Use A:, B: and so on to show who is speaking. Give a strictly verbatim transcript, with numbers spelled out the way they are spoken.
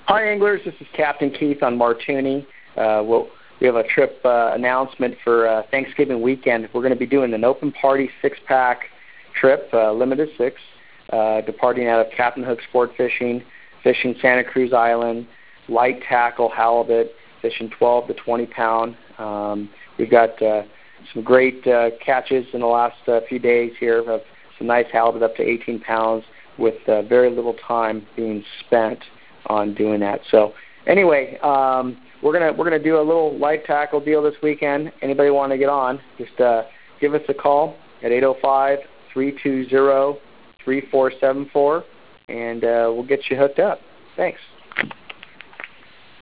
A: Hi, anglers. This is Captain Keith on Martuni. Uh, we'll, we have a trip uh, announcement for uh, Thanksgiving weekend. We're going to be doing an open party six-pack trip, uh, limited six, uh, departing out of Captain Hook Sport Fishing, fishing Santa Cruz Island, light tackle halibut, fishing twelve to twenty pound. Um, we've got uh, some great uh, catches in the last uh, few days here of some nice halibut up to eighteen pounds with uh, very little time being spent on doing that. So anyway, um, we're gonna we're gonna do a little light tackle deal this weekend. Anybody want to get on? Just uh, give us a call at eight oh five, three two zero, three four seven four, and uh, we'll get you hooked up. Thanks.